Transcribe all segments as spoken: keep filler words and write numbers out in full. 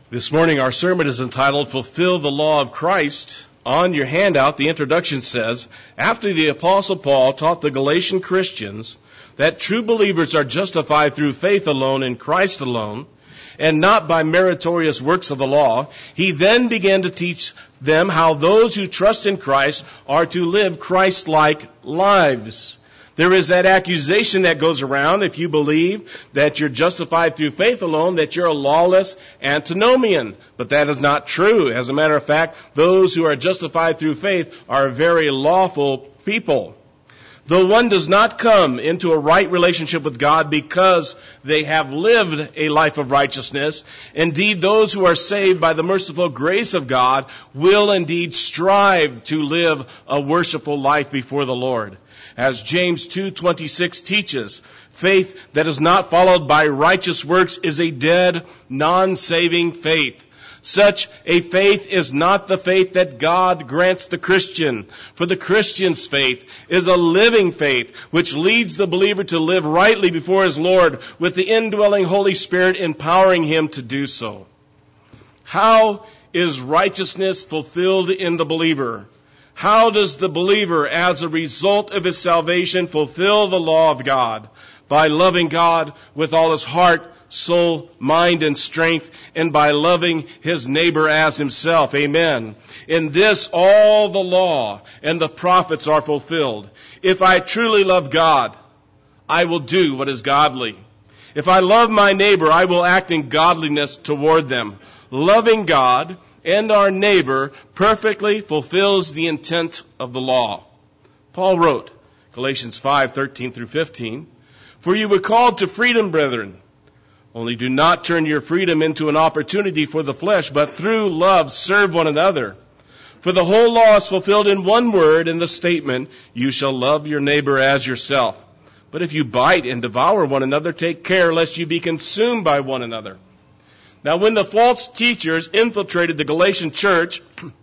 This morning our sermon is entitled, Fulfill the Law of Christ. On your handout, the introduction says, after the Apostle Paul taught the Galatian Christians that true believers are justified through faith alone in Christ alone, and not by meritorious works of the law, he then began to teach them how those who trust in Christ are to live Christ-like lives. There is that accusation that goes around if you believe that you're justified through faith alone, that you're a lawless antinomian. But that is not true. As a matter of fact, those who are justified through faith are very lawful people. Though one does not come into a right relationship with God because they have lived a life of righteousness, indeed those who are saved by the merciful grace of God will indeed strive to live a worshipful life before the Lord. As James two twenty-six teaches, faith that is not followed by righteous works is a dead, non-saving faith. Such a faith is not the faith that God grants the Christian. For the Christian's faith is a living faith which leads the believer to live rightly before his Lord with the indwelling Holy Spirit empowering him to do so. How is righteousness fulfilled in the believer? How does the believer, as a result of his salvation, fulfill the law of God? By loving God with all his heart, soul, mind, and strength, and by loving his neighbor as himself. Amen. In this, all the law and the prophets are fulfilled. If I truly love God, I will do what is godly. If I love my neighbor, I will act in godliness toward them. Loving God and our neighbor perfectly fulfills the intent of the law. Paul wrote, Galatians five thirteen through fifteen, For you were called to freedom, brethren. Only do not turn your freedom into an opportunity for the flesh, but through love serve one another. For the whole law is fulfilled in one word, in the statement, you shall love your neighbor as yourself. But if you bite and devour one another, take care lest you be consumed by one another. Now, when the false teachers infiltrated the Galatian church,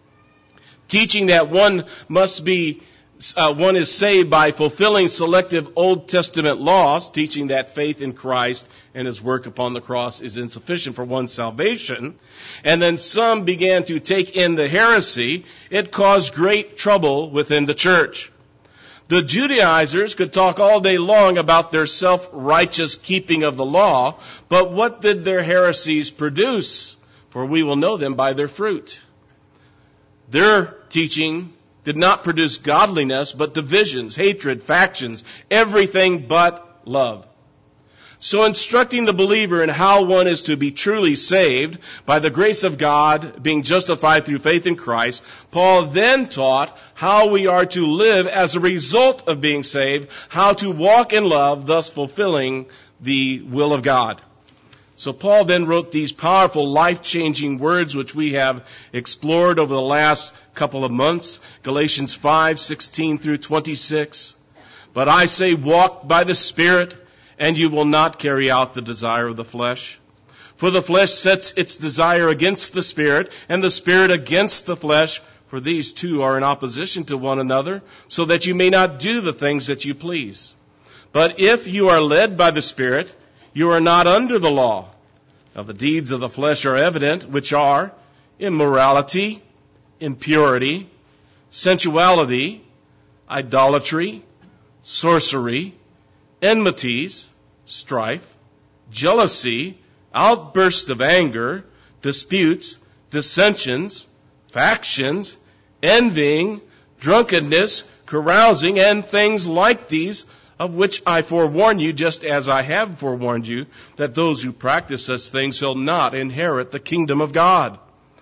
teaching that one must be, uh, one is saved by fulfilling selective Old Testament laws, teaching that faith in Christ and his work upon the cross is insufficient for one's salvation, and then some began to take in the heresy, it caused great trouble within the church. The Judaizers could talk all day long about their self-righteous keeping of the law, but what did their heresies produce? For we will know them by their fruit. Their teaching did not produce godliness, but divisions, hatred, factions, everything but love. So instructing the believer in how one is to be truly saved by the grace of God, being justified through faith in Christ, Paul then taught how we are to live as a result of being saved, how to walk in love, thus fulfilling the will of God. So Paul then wrote these powerful, life-changing words which we have explored over the last couple of months, Galatians five sixteen through twenty-six. But I say, walk by the Spirit, and you will not carry out the desire of the flesh. For the flesh sets its desire against the Spirit, and the Spirit against the flesh, for these two are in opposition to one another, so that you may not do the things that you please. But if you are led by the Spirit, you are not under the law. Now the deeds of the flesh are evident, which are immorality, impurity, sensuality, idolatry, sorcery, enmities, strife, jealousy, outbursts of anger, disputes, dissensions, factions, envying, drunkenness, carousing, and things like these, of which I forewarn you, just as I have forewarned you, that those who practice such things shall not inherit the kingdom of God.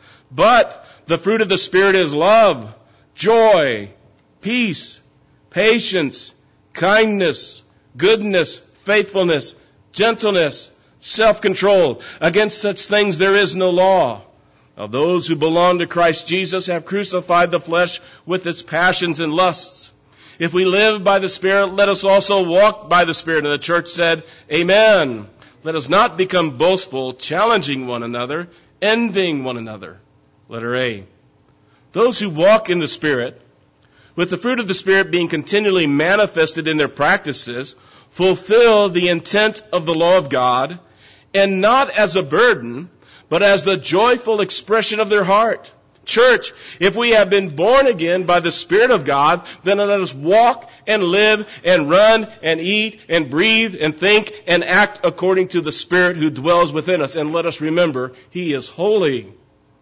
But the fruit of the Spirit is love, joy, peace, patience, kindness, goodness, faithfulness, gentleness, self-control. Against such things there is no law. Now those who belong to Christ Jesus have crucified the flesh with its passions and lusts. If we live by the Spirit, let us also walk by the Spirit. And the church said, Amen. Let us not become boastful, challenging one another, envying one another. Letter A. Those who walk in the Spirit, with the fruit of the Spirit being continually manifested in their practices, fulfill the intent of the law of God, and not as a burden, but as the joyful expression of their heart. Church, if we have been born again by the Spirit of God, then let us walk and live and run and eat and breathe and think and act according to the Spirit who dwells within us. And let us remember, He is holy.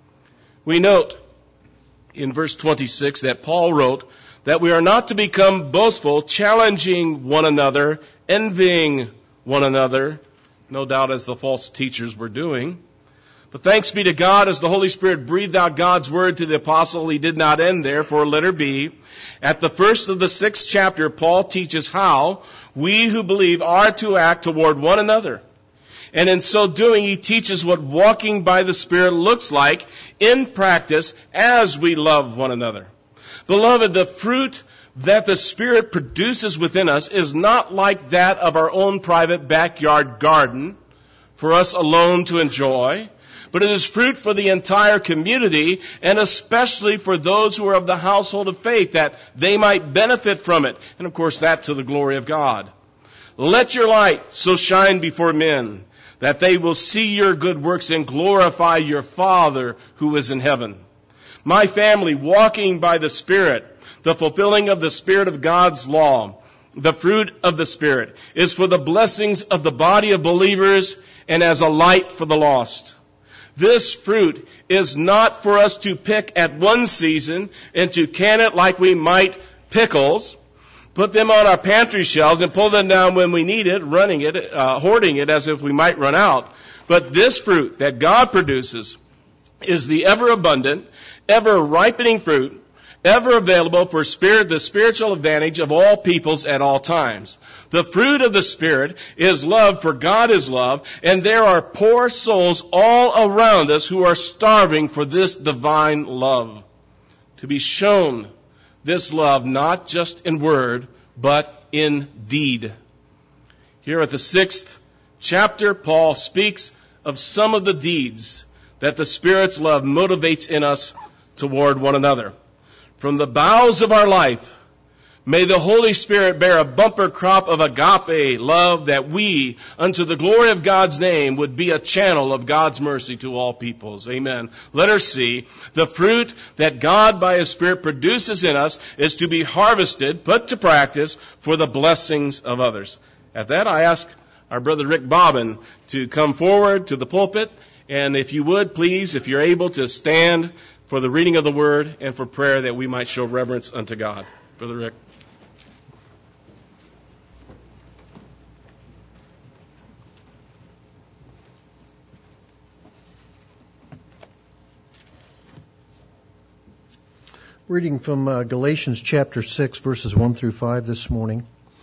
We note in verse twenty-six that Paul wrote that we are not to become boastful, challenging one another, envying one another, no doubt as the false teachers were doing. But thanks be to God, as the Holy Spirit breathed out God's word to the apostle, he did not end there, for letter B. At the first of the sixth chapter, Paul teaches how we who believe are to act toward one another. And in so doing, he teaches what walking by the Spirit looks like in practice as we love one another. Beloved, the fruit that the Spirit produces within us is not like that of our own private backyard garden for us alone to enjoy, but it is fruit for the entire community, and especially for those who are of the household of faith, that they might benefit from it. And of course, that to the glory of God. Let your light so shine before men, that they will see your good works and glorify your Father who is in heaven. My family, walking by the Spirit, the fulfilling of the Spirit of God's law, the fruit of the Spirit, is for the blessings of the body of believers and as a light for the lost. This fruit is not for us to pick at one season and to can it like we might pickles, put them on our pantry shelves and pull them down when we need it, running it, uh, hoarding it as if we might run out. But this fruit that God produces is the ever abundant, ever ripening fruit, ever available for spirit, the spiritual advantage of all peoples at all times. The fruit of the Spirit is love, for God is love, and there are poor souls all around us who are starving for this divine love. To be shown this love not just in word, but in deed. Here at the sixth chapter, Paul speaks of some of the deeds that the Spirit's love motivates in us toward one another. From the bowels of our life, may the Holy Spirit bear a bumper crop of agape love, that we, unto the glory of God's name, would be a channel of God's mercy to all peoples. Amen. Let us see. The fruit that God by His Spirit produces in us is to be harvested, put to practice for the blessings of others. At that, I ask our brother Rick Bobbin to come forward to the pulpit. And if you would, please, if you're able to stand for the reading of the word and for prayer, that we might show reverence unto God. Brother Rick. Reading from uh, Galatians chapter six, verses one through five this morning.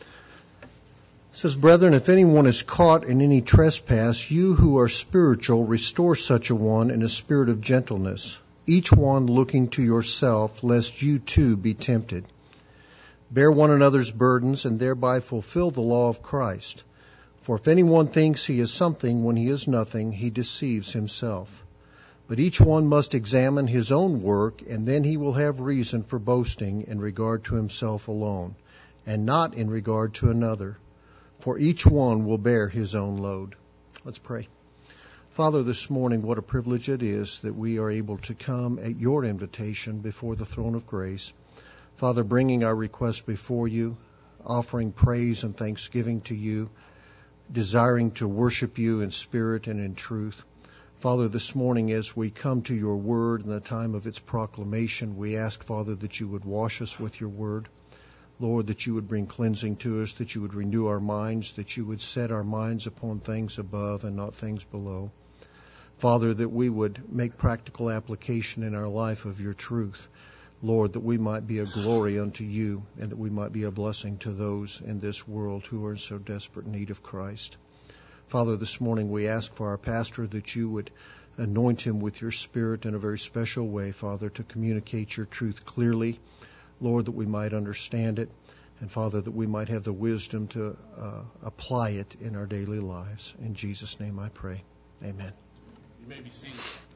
It says, Brethren, if anyone is caught in any trespass, you who are spiritual, restore such a one in a spirit of gentleness, each one looking to yourself, lest you too be tempted. Bear one another's burdens, and thereby fulfill the law of Christ. For if anyone thinks he is something when he is nothing, he deceives himself. But each one must examine his own work, and then he will have reason for boasting in regard to himself alone, and not in regard to another. For each one will bear his own load. Let's pray. Father, this morning, what a privilege it is that we are able to come at your invitation before the throne of grace. Father, bringing our request before you, offering praise and thanksgiving to you, desiring to worship you in spirit and in truth. Father, this morning as we come to your word in the time of its proclamation, we ask, Father, that you would wash us with your word. Lord, that you would bring cleansing to us, that you would renew our minds, that you would set our minds upon things above and not things below. Father, that we would make practical application in our life of your truth. Lord, that we might be a glory unto you, and that we might be a blessing to those in this world who are in so desperate need of Christ. Father, this morning we ask for our pastor that you would anoint him with your Spirit in a very special way, Father, to communicate your truth clearly. Lord, that we might understand it, and Father, that we might have the wisdom to uh, apply it in our daily lives. In Jesus' name I pray. Amen. You may be seated.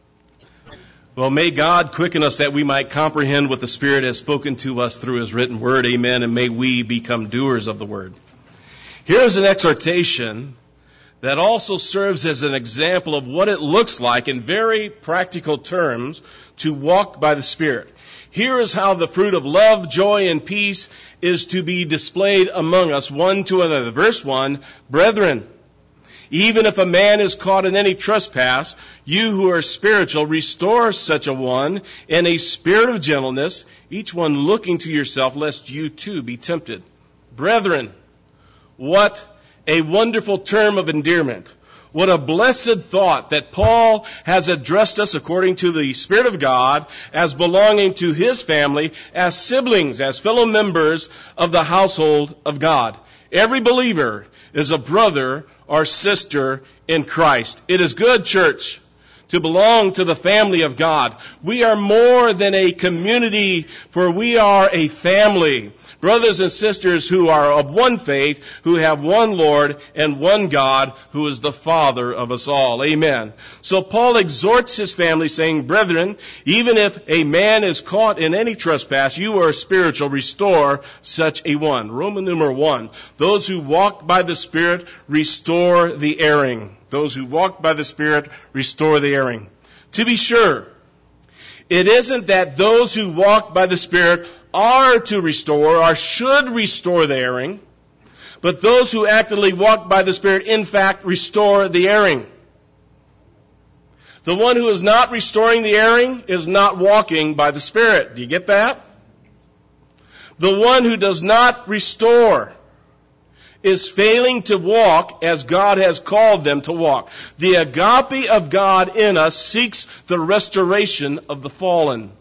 Well, may God quicken us that we might comprehend what the Spirit has spoken to us through His written word. Amen. And may we become doers of the word. Here is an exhortation that also serves as an example of what it looks like in very practical terms to walk by the Spirit. Here is how the fruit of love, joy, and peace is to be displayed among us, one to another. Verse one, brethren, even if a man is caught in any trespass, you who are spiritual, restore such a one in a spirit of gentleness, each one looking to yourself, lest you too be tempted. Brethren, what a wonderful term of endearment. What a blessed thought that Paul has addressed us according to the Spirit of God as belonging to his family, as siblings, as fellow members of the household of God. Every believer is a brother or sister in Christ. It is good, church, to belong to the family of God. We are more than a community, for we are a family. Brothers and sisters who are of one faith, who have one Lord and one God, who is the Father of us all. Amen. So Paul exhorts his family, saying, brethren, even if a man is caught in any trespass, you are spiritual, restore such a one. Roman numeral one. Those who walk by the Spirit restore the erring. Those who walk by the Spirit restore the erring. To be sure, it isn't that those who walk by the Spirit are to restore or should restore the erring, but those who actively walk by the Spirit, in fact, restore the erring. The one who is not restoring the erring is not walking by the Spirit. Do you get that? The one who does not restore is failing to walk as God has called them to walk. The agape of God in us seeks the restoration of the fallen.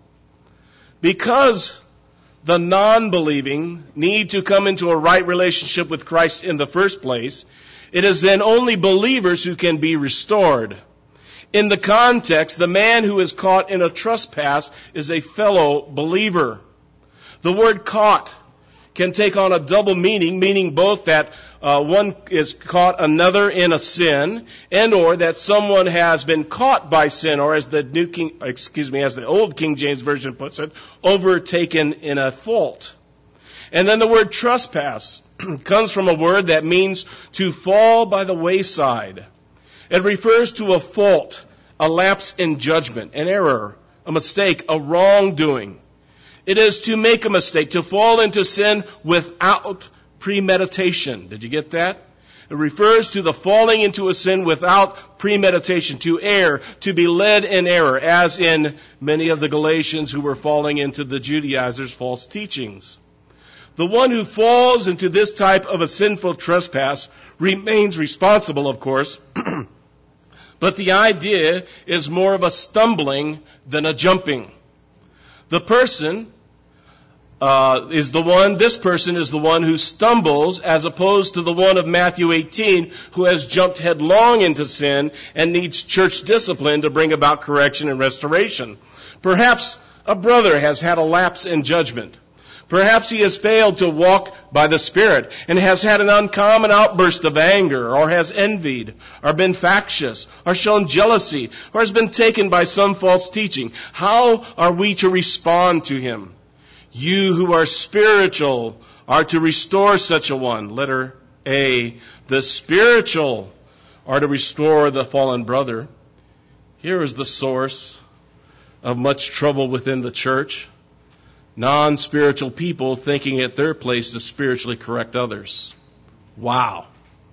Because the non-believing need to come into a right relationship with Christ in the first place, it is then only believers who can be restored. In the context, the man who is caught in a trespass is a fellow believer. The word caught can take on a double meaning, meaning both that uh, one is caught another in a sin, and or that someone has been caught by sin, or as the new King, excuse me, as the old King James Version puts it, overtaken in a fault. And then the word trespass comes from a word that means to fall by the wayside. It refers to a fault, a lapse in judgment, an error, a mistake, a wrongdoing. It is to make a mistake, to fall into sin without premeditation. Did you get that? It refers to the falling into a sin without premeditation, to err, to be led in error, as in many of the Galatians who were falling into the Judaizers' false teachings. The one who falls into this type of a sinful trespass remains responsible, of course, but the idea is more of a stumbling than a jumping. The person uh, is the one, this person is the one who stumbles, as opposed to the one of Matthew eighteen who has jumped headlong into sin and needs church discipline to bring about correction and restoration. Perhaps a brother has had a lapse in judgment. Perhaps he has failed to walk by the Spirit and has had an uncommon outburst of anger, or has envied, or been factious, or shown jealousy, or has been taken by some false teaching. How are we to respond to him? You who are spiritual are to restore such a one. Letter A. The spiritual are to restore the fallen brother. Here is the source of much trouble within the church. Non-spiritual people thinking it their place to spiritually correct others. Wow.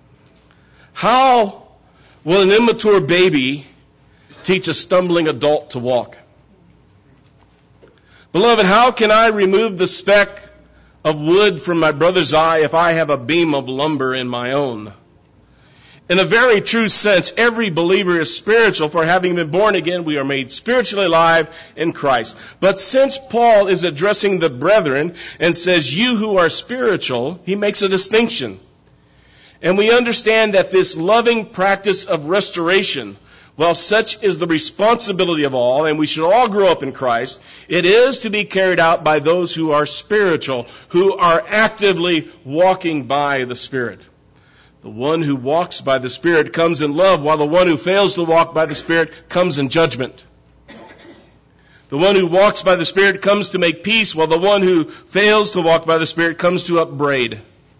How will an immature baby teach a stumbling adult to walk? Beloved, how can I remove the speck of wood from my brother's eye if I have a beam of lumber in my own? In a very true sense, every believer is spiritual, for having been born again, we are made spiritually alive in Christ. But since Paul is addressing the brethren and says, you who are spiritual, he makes a distinction. And we understand that this loving practice of restoration, while such is the responsibility of all, and we should all grow up in Christ, it is to be carried out by those who are spiritual, who are actively walking by the Spirit. The one who walks by the Spirit comes in love, while the one who fails to walk by the Spirit comes in judgment. The one who walks by the Spirit comes to make peace, while the one who fails to walk by the Spirit comes to upbraid.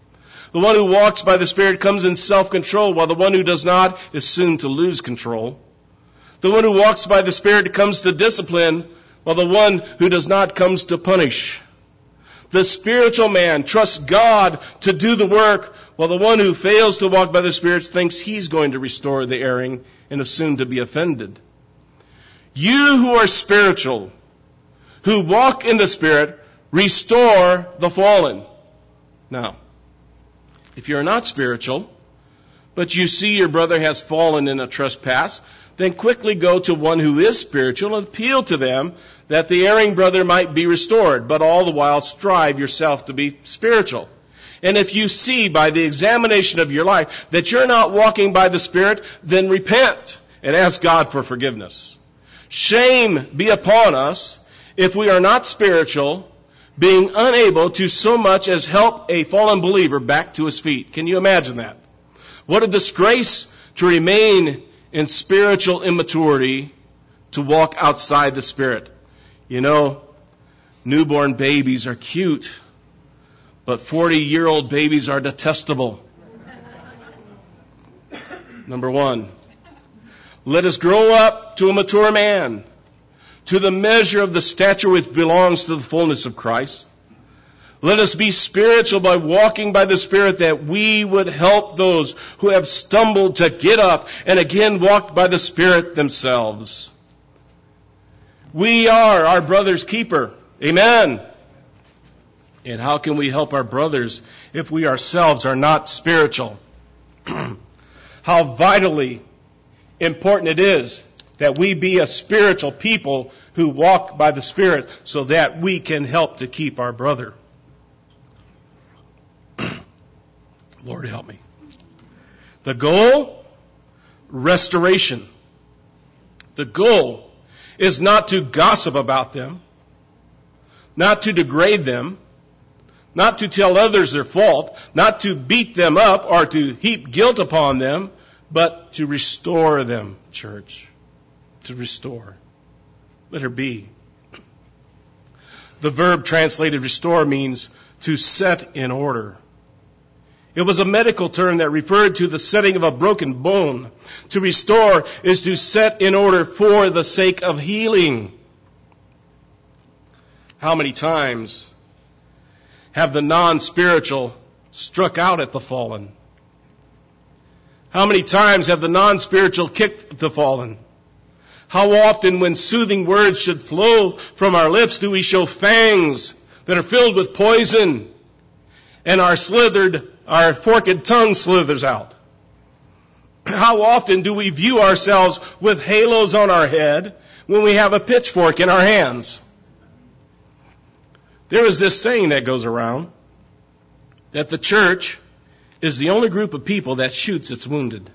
The one who walks by the Spirit comes in self-control, while the one who does not is soon to lose control. The one who walks by the Spirit comes to discipline, while the one who does not comes to punish. The spiritual man trusts God to do the work, while the one who fails to walk by the Spirit thinks he's going to restore the erring and is soon to be offended. You who are spiritual, who walk in the Spirit, restore the fallen. Now, if you're not spiritual, but you see your brother has fallen in a trespass, then quickly go to one who is spiritual and appeal to them that the erring brother might be restored, but all the while strive yourself to be spiritual. And if you see by the examination of your life that you're not walking by the Spirit, then repent and ask God for forgiveness. Shame be upon us if we are not spiritual, being unable to so much as help a fallen believer back to his feet. Can you imagine that? What a disgrace to remain in spiritual immaturity, to walk outside the Spirit. You know, newborn babies are cute, but forty-year-old babies are detestable. Number one, let us grow up to a mature man, to the measure of the stature which belongs to the fullness of Christ. Let us be spiritual by walking by the Spirit, that we would help those who have stumbled to get up and again walk by the Spirit themselves. We are our brother's keeper. Amen. And how can we help our brothers if we ourselves are not spiritual? How vitally important it is that we be a spiritual people who walk by the Spirit, so that we can help to keep our brother. Lord, help me. The goal? Restoration. The goal is not to gossip about them, not to degrade them, not to tell others their fault, not to beat them up or to heap guilt upon them, but to restore them, church. To restore. Let her be. The verb translated restore means to set in order. It was a medical term that referred to the setting of a broken bone. To restore is to set in order for the sake of healing. How many times have the non-spiritual struck out at the fallen? How many times have the non-spiritual kicked the fallen? How often, when soothing words should flow from our lips, do we show fangs that are filled with poison, and our slithered, our forked tongue slithers out? How often do we view ourselves with halos on our head when we have a pitchfork in our hands? There is this saying that goes around that the church is the only group of people that shoots its wounded.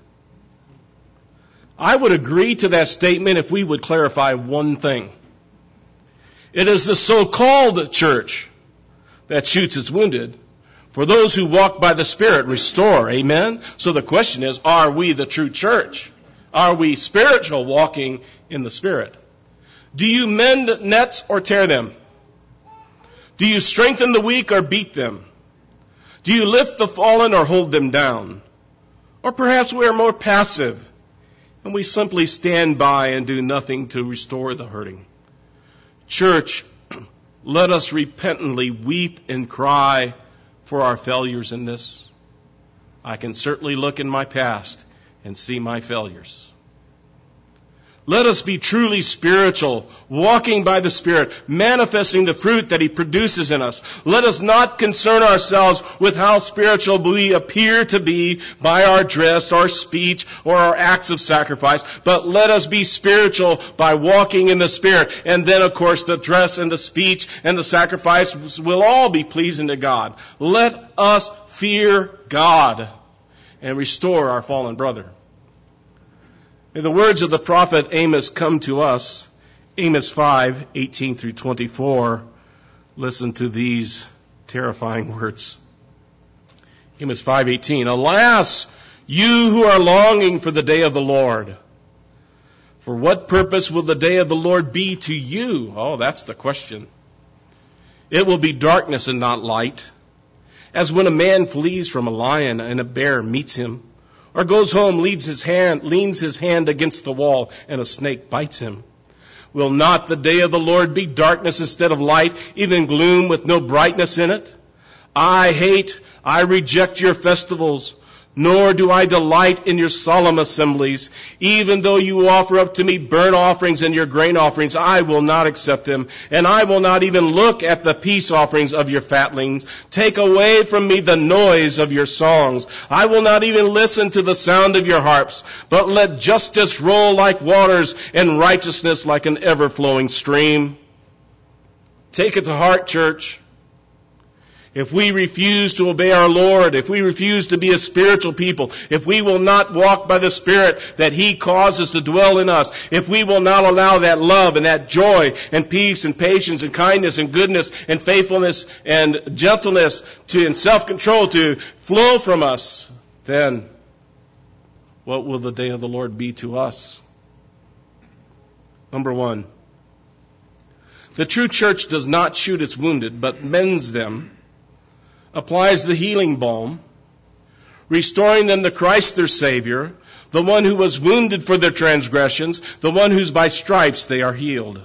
I would agree to that statement if we would clarify one thing. It is the so-called church that shoots its wounded. For those who walk by the Spirit, restore. Amen? So the question is, are we the true church? Are we spiritual, walking in the Spirit? Do you mend nets or tear them? Do you strengthen the weak or beat them? Do you lift the fallen or hold them down? Or perhaps we are more passive, and we simply stand by and do nothing to restore the hurting. Church, let us repentantly weep and cry for our failures in this. I can certainly look in my past and see my failures. Let us be truly spiritual, walking by the Spirit, manifesting the fruit that He produces in us. Let us not concern ourselves with how spiritual we appear to be by our dress, our speech, or our acts of sacrifice, but let us be spiritual by walking in the Spirit. And then, of course, the dress and the speech and the sacrifice will all be pleasing to God. Let us fear God and restore our fallen brother. May the words of the prophet Amos come to us. Amos five, eighteen through twenty-four. Listen to these terrifying words. Amos five, eighteen. Alas, you who are longing for the day of the Lord. For what purpose will the day of the Lord be to you? Oh, that's the question. It will be darkness and not light. as when a man flees from a lion and a bear meets him, or goes home, leads his hand, leans his hand against the wall, and a snake bites him. Will not the day of the Lord be darkness instead of light, even gloom with no brightness in it? I hate, I reject your festivals, nor do I delight in your solemn assemblies. Even though you offer up to me burnt offerings and your grain offerings, I will not accept them, and I will not even look at the peace offerings of your fatlings. Take away from me the noise of your songs. I will not even listen to the sound of your harps, but let justice roll like waters and righteousness like an ever-flowing stream. Take it to heart, church. If we refuse to obey our Lord, if we refuse to be a spiritual people, if we will not walk by the Spirit that He causes to dwell in us, if we will not allow that love and that joy and peace and patience and kindness and goodness and faithfulness and gentleness to and self-control to flow from us, then what will the day of the Lord be to us? Number one, the true church does not shoot its wounded, but mends them, applies the healing balm, restoring them to Christ their Savior, the one who was wounded for their transgressions, the one whose by stripes they are healed.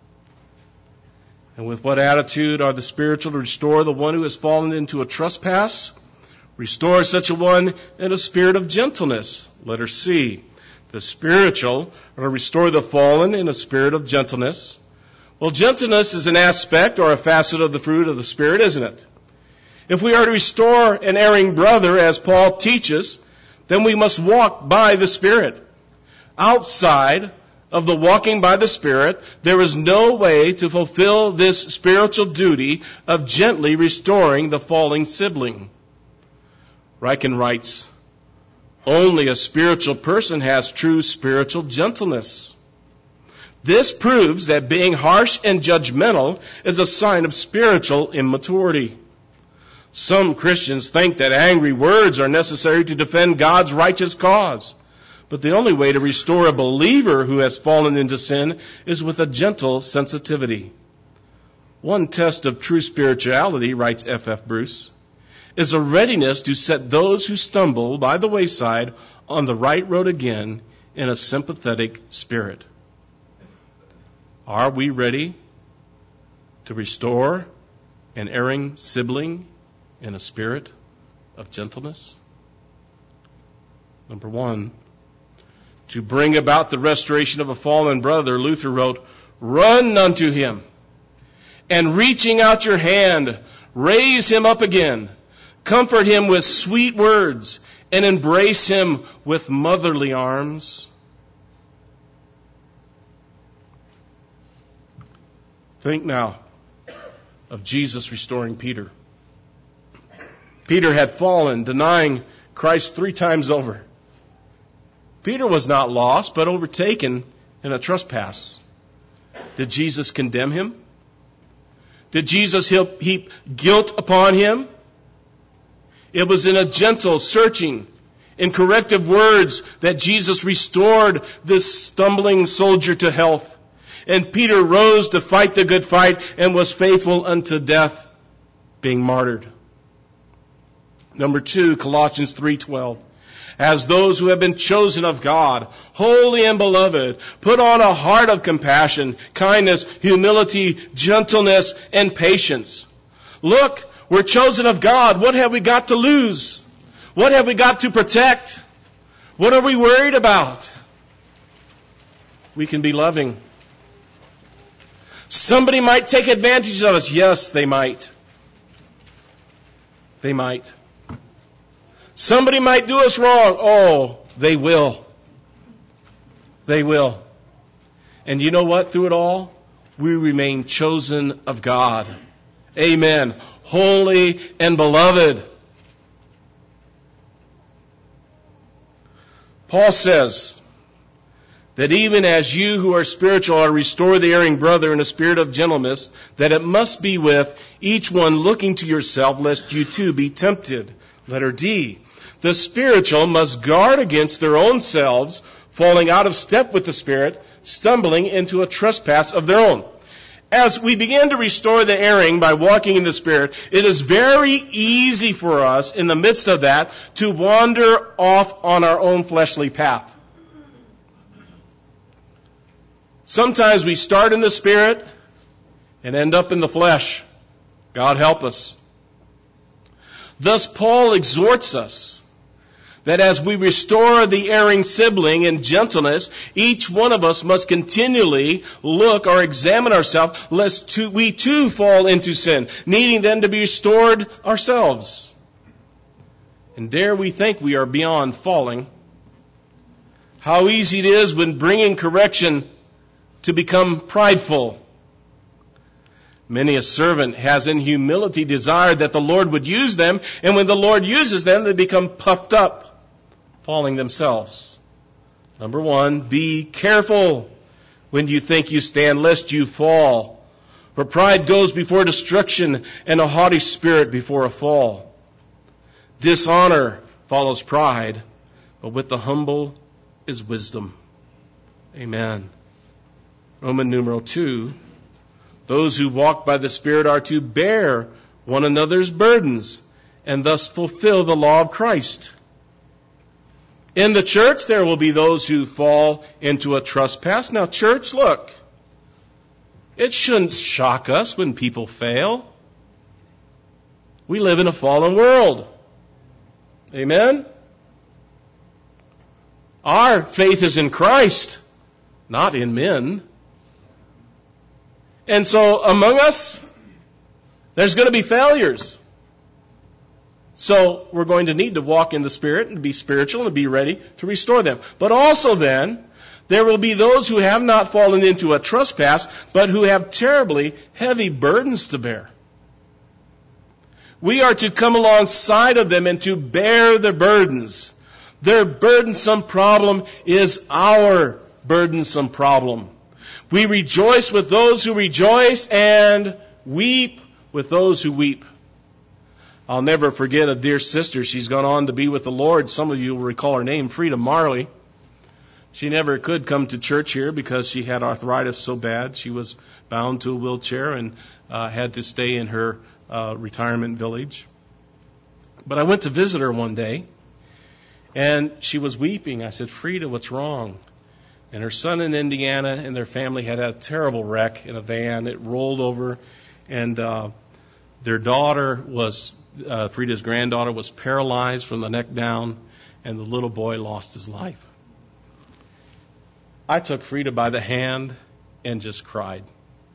And with what attitude are the spiritual to restore the one who has fallen into a trespass? Restore such a one in a spirit of gentleness. Letter C. The spiritual are to restore the fallen in a spirit of gentleness. Well, gentleness is an aspect or a facet of the fruit of the Spirit, isn't it? If we are to restore an erring brother, as Paul teaches, then we must walk by the Spirit. Outside of the walking by the Spirit, there is no way to fulfill this spiritual duty of gently restoring the falling sibling. Ryken writes, only a spiritual person has true spiritual gentleness. This proves that being harsh and judgmental is a sign of spiritual immaturity. Some Christians think that angry words are necessary to defend God's righteous cause. But the only way to restore a believer who has fallen into sin is with a gentle sensitivity. One test of true spirituality, writes F F Bruce, is a readiness to set those who stumble by the wayside on the right road again in a sympathetic spirit. Are we ready to restore an erring sibling in a spirit of gentleness? Number one, to bring about the restoration of a fallen brother, Luther wrote, run unto him, and reaching out your hand, raise him up again, comfort him with sweet words, and embrace him with motherly arms. Think now of Jesus restoring Peter. Peter had fallen, denying Christ three times over. Peter was not lost, but overtaken in a trespass. Did Jesus condemn him? Did Jesus heap guilt upon him? It was in a gentle, searching, in corrective words that Jesus restored this stumbling soldier to health. And Peter rose to fight the good fight and was faithful unto death, being martyred. Number two, Colossians three twelve. As those who have been chosen of God, holy and beloved, put on a heart of compassion, kindness, humility, gentleness, and patience. Look, we're chosen of God. What have we got to lose? What have we got to protect? What are we worried about? We can be loving. Somebody might take advantage of us. Yes, they might. They might. Somebody might do us wrong. Oh, they will. They will. And you know what? Through it all, we remain chosen of God. Amen. Holy and beloved. Paul says that even as you who are spiritual are restore the erring brother in a spirit of gentleness, that it must be with each one looking to yourself, lest you too be tempted. Letter D. The spiritual must guard against their own selves falling out of step with the Spirit, stumbling into a trespass of their own. as we begin to restore the erring by walking in the Spirit, it is very easy for us in the midst of that to wander off on our own fleshly path. Sometimes we start in the Spirit and end up in the flesh. God help us. Thus, Paul exhorts us that as we restore the erring sibling in gentleness, each one of us must continually look or examine ourselves, lest to, we too fall into sin, needing then to be restored ourselves. And dare we think we are beyond falling. How easy it is when bringing correction to become prideful. Many a servant has in humility desired that the Lord would use them, and when the Lord uses them, they become puffed up, falling themselves. Number one, be careful when you think you stand, lest you fall. For pride goes before destruction, and a haughty spirit before a fall. Dishonor follows pride, but with the humble is wisdom. Amen. Roman numeral two. Those who walk by the Spirit are to bear one another's burdens and thus fulfill the law of Christ. In the church, there will be those who fall into a trespass. Now, church, look. It shouldn't shock us when people fail. We live in a fallen world. Amen? Our faith is in Christ, not in men. And so among us, there's going to be failures. So we're going to need to walk in the Spirit and be spiritual and be ready to restore them. But also then, there will be those who have not fallen into a trespass, but who have terribly heavy burdens to bear. We are to come alongside of them and to bear their burdens. Their burdensome problem is our burdensome problem. We rejoice with those who rejoice and weep with those who weep. I'll never forget a dear sister. She's gone on to be with the Lord. Some of you will recall her name, Frida Marley. She never could come to church here because she had arthritis so bad. She was bound to a wheelchair and uh, had to stay in her uh, retirement village. But I went to visit her one day, and she was weeping. I said, Frida, what's wrong? And her son in Indiana and their family had had a terrible wreck in a van. It rolled over, and uh, their daughter was, uh, Frida's granddaughter was paralyzed from the neck down, and the little boy lost his life. I took Frida by the hand and just cried.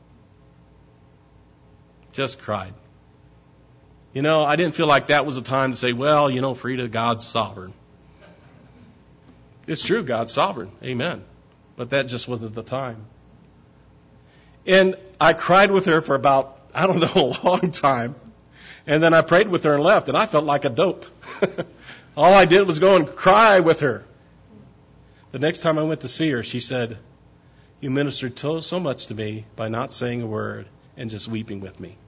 Just cried. You know, I didn't feel like that was a time to say, well, you know, Frida, God's sovereign. It's true, God's sovereign. Amen. But that just wasn't the time. And I cried with her for about, I don't know, a long time. And then I prayed with her and left, and I felt like a dope. All I did was go and cry with her. The next time I went to see her, she said, you ministered so, so much to me by not saying a word and just weeping with me.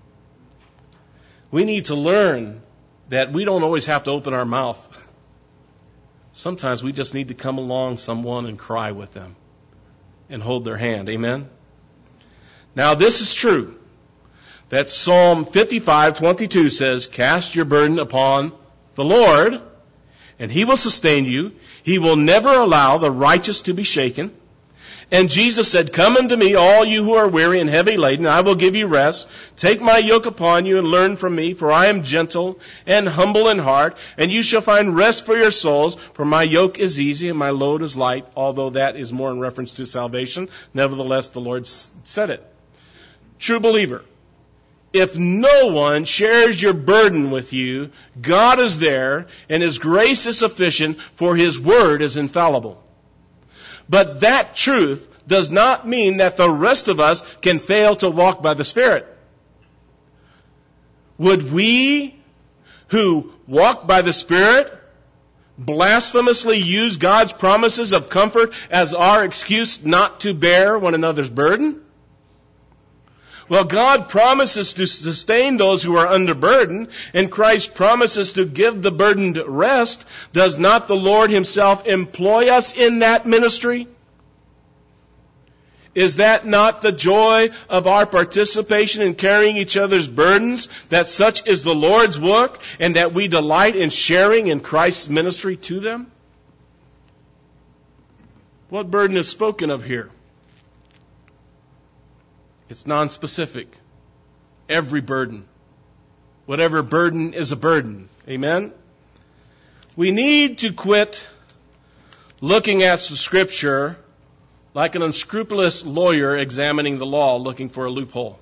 We need to learn that we don't always have to open our mouth. Sometimes we just need to come along someone and cry with them and hold their hand. Amen? Now, this is true. That Psalm fifty-five twenty-two says, cast your burden upon the Lord, and He will sustain you. He will never allow the righteous to be shaken. And Jesus said, come unto me, all you who are weary and heavy laden, I will give you rest. Take my yoke upon you and learn from me, for I am gentle and humble in heart, and you shall find rest for your souls, for my yoke is easy and my load is light, although that is more in reference to salvation. Nevertheless, the Lord said it. True believer, if no one shares your burden with you, God is there, and His grace is sufficient, for His word is infallible. But that truth does not mean that the rest of us can fail to walk by the Spirit. Would we who walk by the Spirit blasphemously use God's promises of comfort as our excuse not to bear one another's burden? Well, God promises to sustain those who are under burden, and Christ promises to give the burdened rest. Does not the Lord Himself employ us in that ministry? Is that not the joy of our participation in carrying each other's burdens, that such is the Lord's work, and that we delight in sharing in Christ's ministry to them? What burden is spoken of here? It's nonspecific. Every burden. Whatever burden is a burden. Amen? We need to quit looking at the Scripture like an unscrupulous lawyer examining the law looking for a loophole.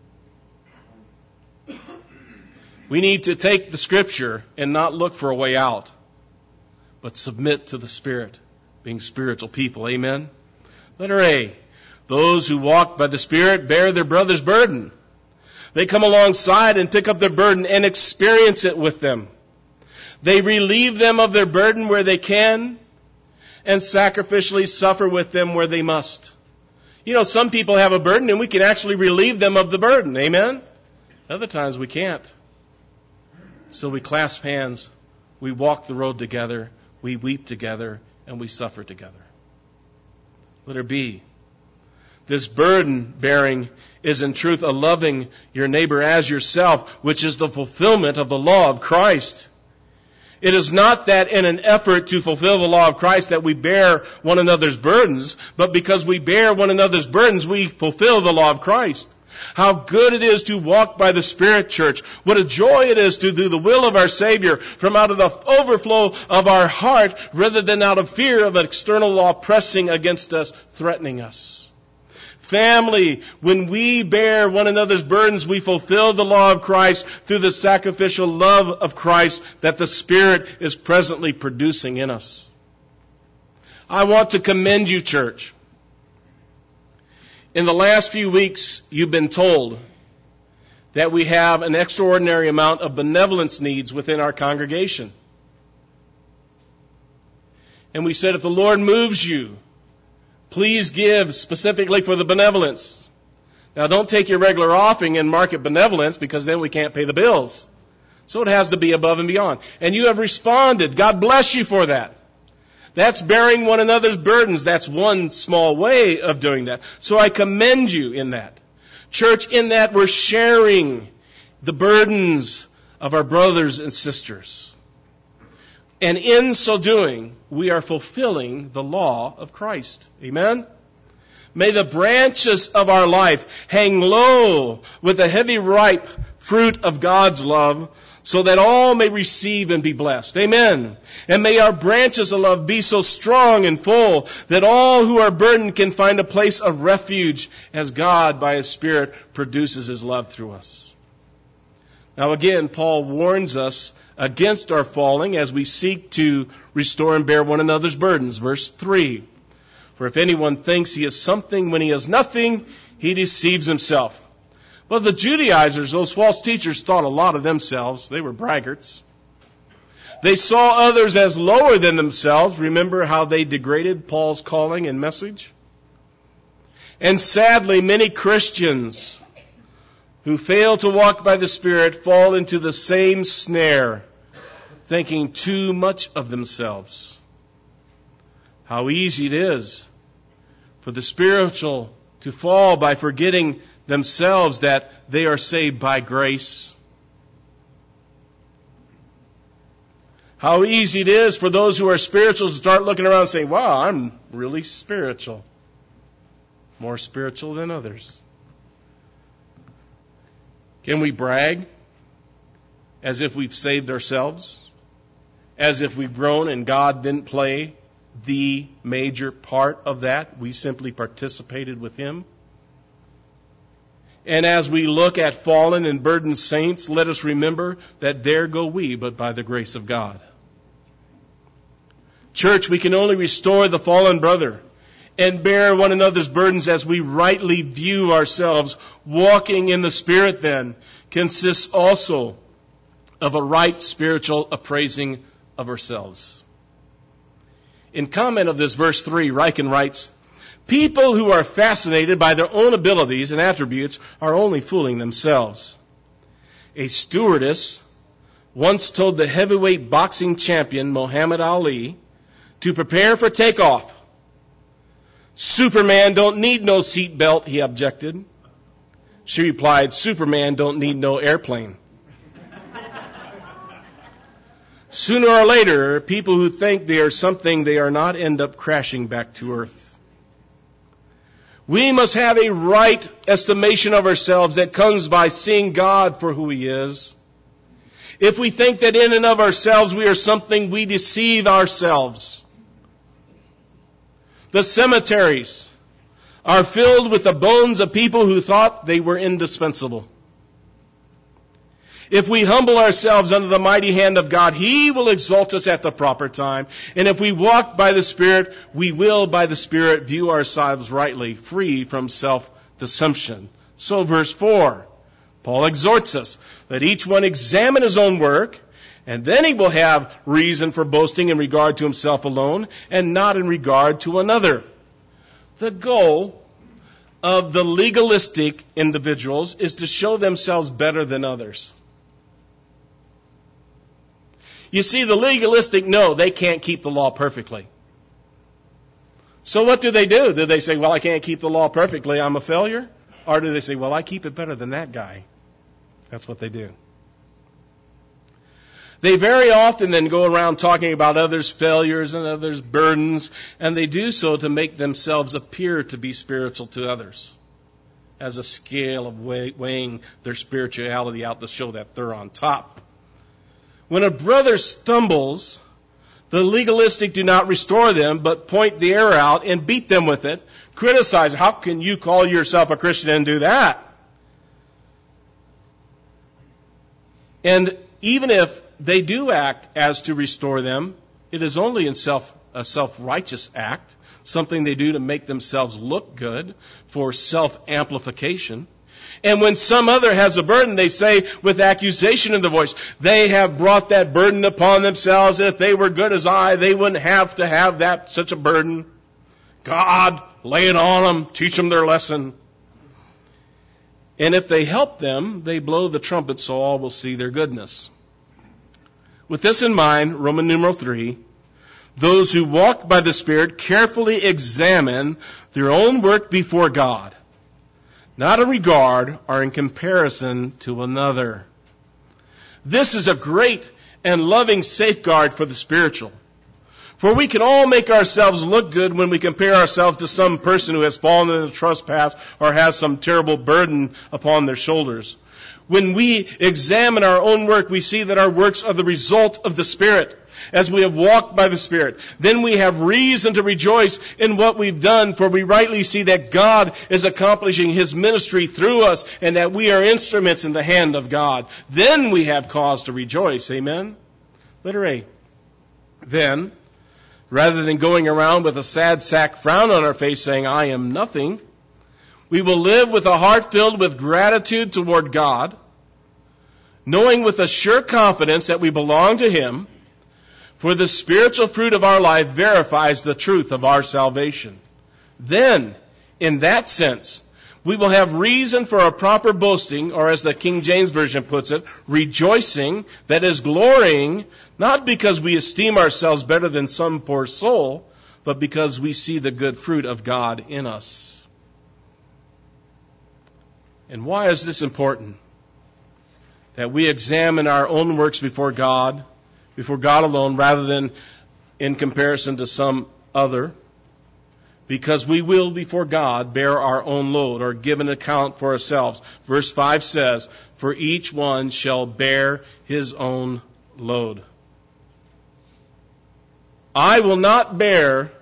We need to take the Scripture and not look for a way out, but submit to the Spirit, being spiritual people. Amen? Letter A. Those who walk by the Spirit bear their brother's burden. They come alongside and pick up their burden and experience it with them. They relieve them of their burden where they can, and sacrificially suffer with them where they must. You know, some people have a burden and we can actually relieve them of the burden. Amen? Other times we can't. So we clasp hands, we walk the road together, we weep together, and we suffer together. Letter B. This burden bearing is in truth a loving your neighbor as yourself, which is the fulfillment of the law of Christ. It is not that in an effort to fulfill the law of Christ that we bear one another's burdens, but because we bear one another's burdens, we fulfill the law of Christ. How good it is to walk by the Spirit, church. What a joy it is to do the will of our Savior from out of the overflow of our heart rather than out of fear of an external law pressing against us, threatening us. Family, when we bear one another's burdens, we fulfill the law of Christ through the sacrificial love of Christ that the Spirit is presently producing in us. I want to commend you, church. In the last few weeks, you've been told that we have an extraordinary amount of benevolence needs within our congregation. And we said, if the Lord moves you, please give specifically for the benevolence. Now, don't take your regular offering and mark it benevolence, because then we can't pay the bills. So it has to be above and beyond. And you have responded. God bless you for that. That's bearing one another's burdens. That's one small way of doing that. So I commend you in that. Church, in that we're sharing the burdens of our brothers and sisters. And in so doing, we are fulfilling the law of Christ. Amen? May the branches of our life hang low with the heavy ripe fruit of God's love, so that all may receive and be blessed. Amen. And may our branches of love be so strong and full that all who are burdened can find a place of refuge as God, by His Spirit, produces His love through us. Now again, Paul warns us against our falling as we seek to restore and bear one another's burdens. Verse three. For if anyone thinks he is something when he is nothing, he deceives himself. Well, the Judaizers, those false teachers, thought a lot of themselves. They were braggarts. They saw others as lower than themselves. Remember how they degraded Paul's calling and message? And sadly, many Christians who fail to walk by the Spirit fall into the same snare, thinking too much of themselves. How easy it is for the spiritual to fall by forgetting themselves that they are saved by grace. How easy it is for those who are spiritual to start looking around and saying, wow, I'm really spiritual. More spiritual than others. Can we brag as if we've saved ourselves? As if we've grown and God didn't play the major part of that? We simply participated with Him. And as we look at fallen and burdened saints, let us remember that there go we, but by the grace of God. Church, we can only restore the fallen brother and bear one another's burdens as we rightly view ourselves. Walking in the Spirit, then, consists also of a right spiritual appraising of ourselves. In comment of this verse three, Ryken writes, people who are fascinated by their own abilities and attributes are only fooling themselves. A stewardess once told the heavyweight boxing champion Muhammad Ali to prepare for takeoff. Superman don't need no seatbelt, he objected. She replied, Superman don't need no airplane. Sooner or later, people who think they are something they are not end up crashing back to earth. We must have a right estimation of ourselves that comes by seeing God for who He is. If we think that in and of ourselves we are something, we deceive ourselves. The cemeteries are filled with the bones of people who thought they were indispensable. If we humble ourselves under the mighty hand of God, He will exalt us at the proper time. And if we walk by the Spirit, we will by the Spirit view ourselves rightly, free from self-deception. So verse four, Paul exhorts us that each one examine his own work, and then he will have reason for boasting in regard to himself alone and not in regard to another. The goal of the legalistic individuals is to show themselves better than others. You see, the legalistic know they can't keep the law perfectly. So what do they do? Do they say, well, I can't keep the law perfectly, I'm a failure? Or do they say, well, I keep it better than that guy? That's what they do. They very often then go around talking about others' failures and others' burdens, and they do so to make themselves appear to be spiritual to others, as a scale of weighing their spirituality out to show that they're on top. When a brother stumbles, the legalistic do not restore them, but point the error out and beat them with it. Criticize, how can you call yourself a Christian and do that? And even if they do act as to restore them, it is only in self a self-righteous act, something they do to make themselves look good, for self-amplification. And when some other has a burden, they say with accusation in the voice, they have brought that burden upon themselves, and if they were good as I, they wouldn't have to have that such a burden. God, lay it on them, teach them their lesson. And if they help them, they blow the trumpet so all will see their goodness. With this in mind, Roman numeral three, those who walk by the Spirit carefully examine their own work before God, not in regard or in comparison to another. This is a great and loving safeguard for the spiritual. For we can all make ourselves look good when we compare ourselves to some person who has fallen into trespass or has some terrible burden upon their shoulders. When we examine our own work, we see that our works are the result of the Spirit, as we have walked by the Spirit. Then we have reason to rejoice in what we've done, for we rightly see that God is accomplishing His ministry through us, and that we are instruments in the hand of God. Then we have cause to rejoice. Amen? Letter A. Then, rather than going around with a sad sack frown on our face saying, I am nothing, we will live with a heart filled with gratitude toward God, knowing with a sure confidence that we belong to Him, for the spiritual fruit of our life verifies the truth of our salvation. Then, in that sense, we will have reason for a proper boasting, or as the King James Version puts it, rejoicing, that is glorying, not because we esteem ourselves better than some poor soul, but because we see the good fruit of God in us. And why is this important? That we examine our own works before God, before God alone, rather than in comparison to some other. Because we will, before God, bear our own load, or give an account for ourselves. Verse five says, for each one shall bear his own load. I will not bear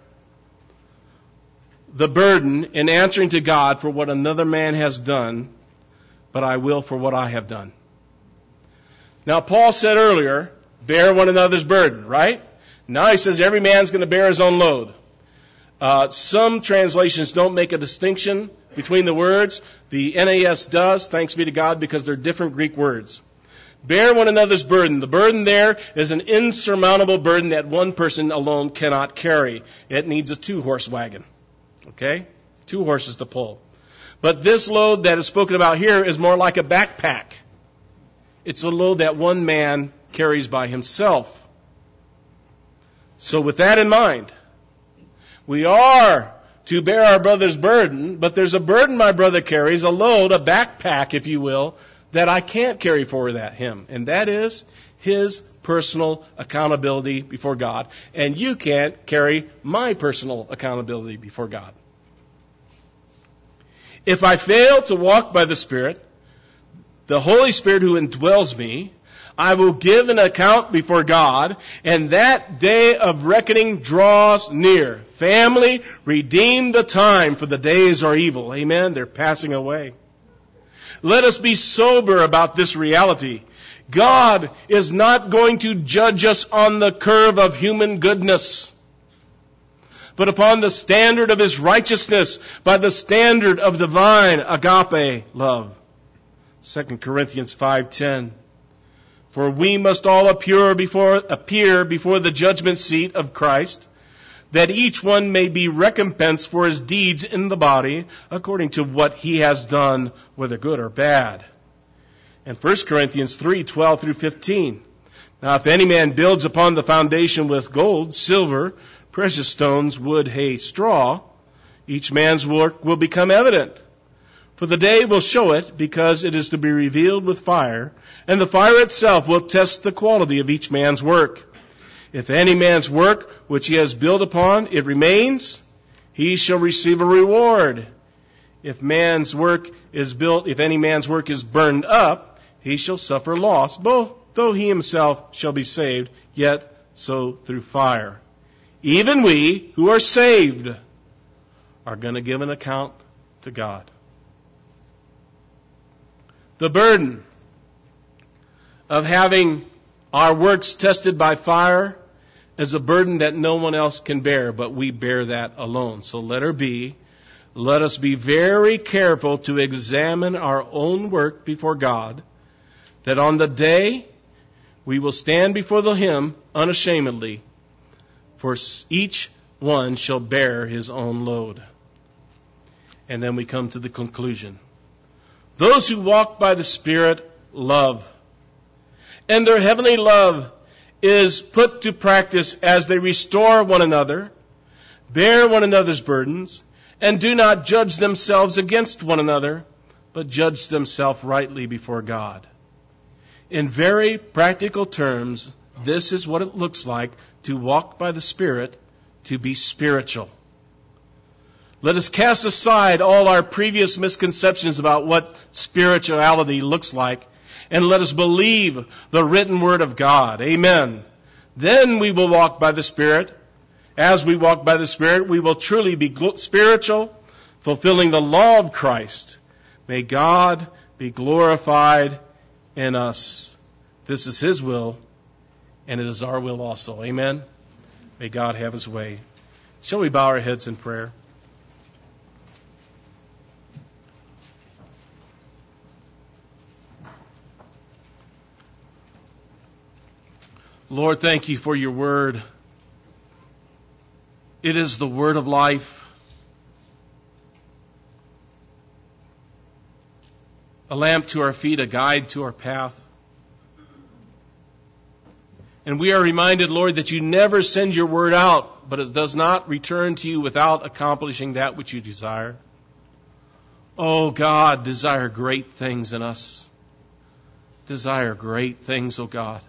the burden in answering to God for what another man has done, but I will for what I have done. Now, Paul said earlier, bear one another's burden, right? Now he says every man's going to bear his own load. Uh, some translations don't make a distinction between the words. The N A S does, thanks be to God, because they're different Greek words. Bear one another's burden. The burden there is an insurmountable burden that one person alone cannot carry. It needs a two-horse wagon. Okay? Two horses to pull. But this load that is spoken about here is more like a backpack. It's a load that one man carries by himself. So with that in mind, we are to bear our brother's burden, but there's a burden my brother carries, a load, a backpack, if you will, that I can't carry for that him. And that is his personal accountability before God. And you can't carry my personal accountability before God. If I fail to walk by the Spirit, the Holy Spirit who indwells me, I will give an account before God, and that day of reckoning draws near. Family, redeem the time, for the days are evil. Amen? They're passing away. Let us be sober about this reality. God is not going to judge us on the curve of human goodness, but upon the standard of His righteousness, by the standard of divine agape love. Second Corinthians five ten. For we must all appear before, appear before the judgment seat of Christ, that each one may be recompensed for his deeds in the body, according to what he has done, whether good or bad. And First Corinthians three twelve through fifteen. Now if any man builds upon the foundation with gold, silver, precious stones, wood, hay, straw, each man's work will become evident. For the day will show it, because it is to be revealed with fire, and the fire itself will test the quality of each man's work. If any man's work which he has built upon, it remains, he shall receive a reward. If man's work is built, if any man's work is burned up, he shall suffer loss, both though he himself shall be saved, yet so through fire. Even we who are saved are going to give an account to God. The burden of having our works tested by fire is a burden that no one else can bear, but we bear that alone. So letter B, let us be very careful to examine our own work before God, that on the day we will stand before the Him unashamedly, for each one shall bear his own load. And then we come to the conclusion. Those who walk by the Spirit love. And their heavenly love is put to practice as they restore one another, bear one another's burdens, and do not judge themselves against one another, but judge themselves rightly before God. In very practical terms, this is what it looks like to walk by the Spirit, to be spiritual. Let us cast aside all our previous misconceptions about what spirituality looks like, and let us believe the written word of God. Amen. Then we will walk by the Spirit. As we walk by the Spirit, we will truly be spiritual, fulfilling the law of Christ. May God be glorified in us. This is His will, and it is our will also. Amen. May God have His way. Shall we bow our heads in prayer? Lord, thank you for your word. It is the word of life. A lamp to our feet, a guide to our path. And we are reminded, Lord, that you never send your word out, but it does not return to you without accomplishing that which you desire. Oh God, desire great things in us. Desire great things, oh God.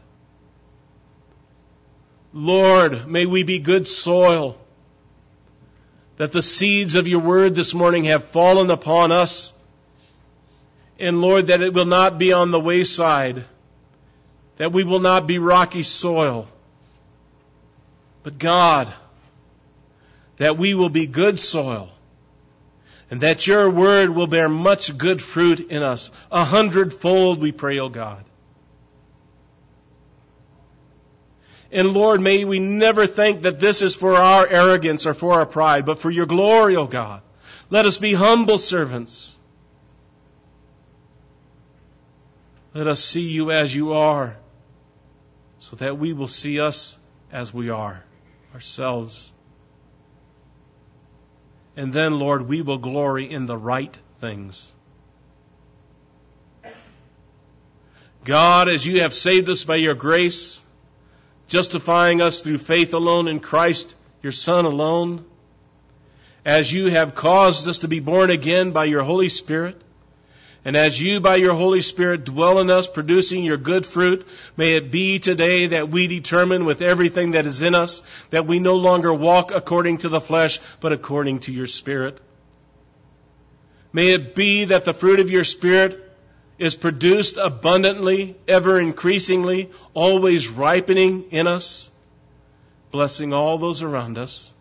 Lord, may we be good soil, that the seeds of your word this morning have fallen upon us. And Lord, that it will not be on the wayside, that we will not be rocky soil. But God, that we will be good soil, and that your word will bear much good fruit in us, a hundredfold, we pray, O God. And Lord, may we never think that this is for our arrogance or for our pride, but for your glory, O God. Let us be humble servants. Let us see you as you are, so that we will see us as we are, ourselves. And then, Lord, we will glory in the right things. God, as you have saved us by your grace, justifying us through faith alone in Christ, your Son alone, as you have caused us to be born again by your Holy Spirit, and as you by your Holy Spirit dwell in us, producing your good fruit, may it be today that we determine with everything that is in us that we no longer walk according to the flesh, but according to your Spirit. May it be that the fruit of your Spirit is produced abundantly, ever increasingly, always ripening in us, blessing all those around us.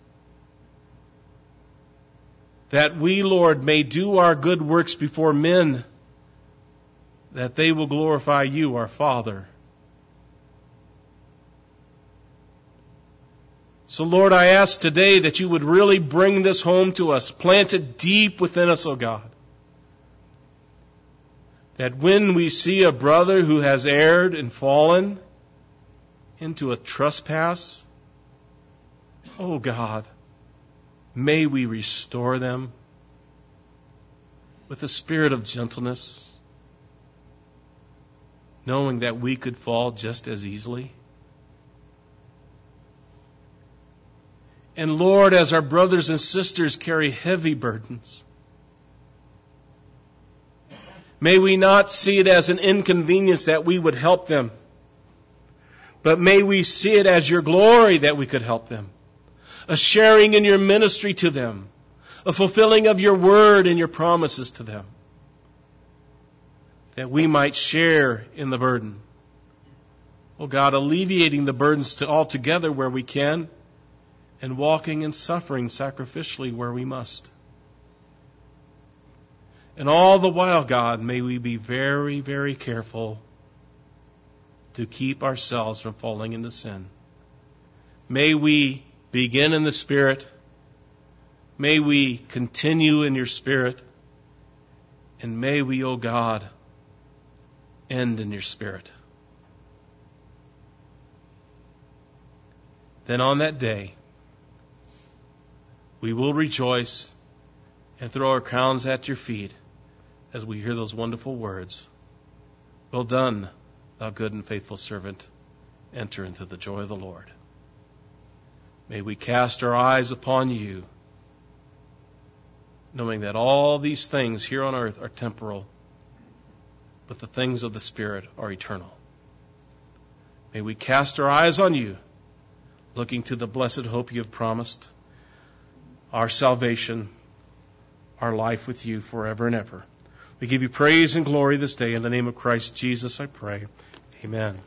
That we, Lord, may do our good works before men, that they will glorify you, our Father. So, Lord, I ask today that you would really bring this home to us, plant it deep within us, O God. That when we see a brother who has erred and fallen into a trespass, oh God, may we restore them with a spirit of gentleness, knowing that we could fall just as easily. And Lord, as our brothers and sisters carry heavy burdens, may we not see it as an inconvenience that we would help them, but may we see it as your glory that we could help them. A sharing in your ministry to them, a fulfilling of your word and your promises to them, that we might share in the burden. Oh God, alleviating the burdens to altogether where we can, and walking and suffering sacrificially where we must. And all the while, God, may we be very, very careful to keep ourselves from falling into sin. May we begin in the Spirit. May we continue in your Spirit. And may we, O God, end in your Spirit. Then on that day, we will rejoice and throw our crowns at your feet as we hear those wonderful words. Well done, thou good and faithful servant. Enter into the joy of the Lord. May we cast our eyes upon you, knowing that all these things here on earth are temporal, but the things of the Spirit are eternal. May we cast our eyes on you, looking to the blessed hope you have promised, our salvation, our life with you forever and ever. We give you praise and glory this day. In the name of Christ Jesus, I pray. Amen.